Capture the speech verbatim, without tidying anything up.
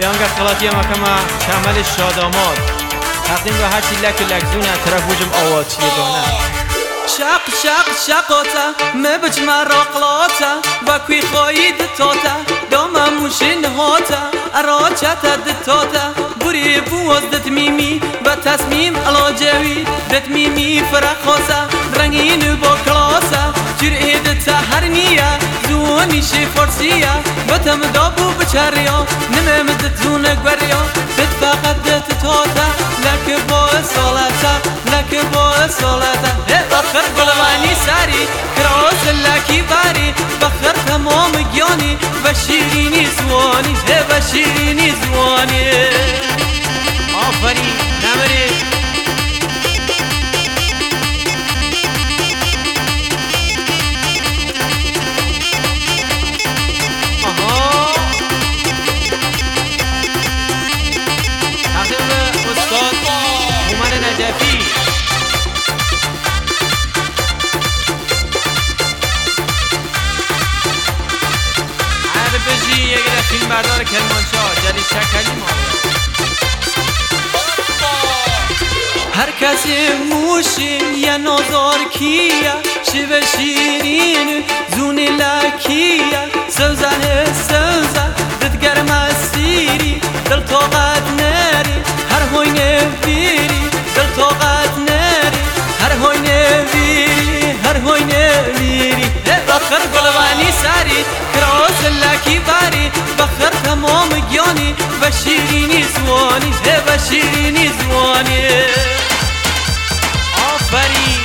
لانگا خلاطی مکما شامل شادامات تقدیم به هرچی لک لکزونه طرف وجم آواتی دانه شق شق شقاتا مبج مراقلاتا وكوي خايد توتا دوما مشين هاتا اراجتا دتاتا بري بوز دتميمي بتصميم الاجوي دتميمي فرخاسا رنگين با كلاسا جرئي دتا هرنيا زوني شي فرسيا بتم دابو بچريا نمم دتون گوريا دت فقط دتاتا لك با صلاتا لك با صلاتا بخر قلواني ساري كراس لكي باري بخر تمام جياني بشيريني زواني بشيريني زواني آفرین نمری آها تقدیم به استاد هومن نجفی بجی یک فیلم بردار کرمانشاه جلی شکلی ما هر کسی موشین یا نازار کیه شیوه شیرین زونی لکیه سوزن سوزن ددگر مسیری دل طاقت نری هر هوینه بیری دل طاقت نری هر هوینه بیری هر هوینه بیری بخر گلوانی سری کراس لکی باری بخر تمام گیانی بشیرینی زوانی بشیرینی زوانی آفرین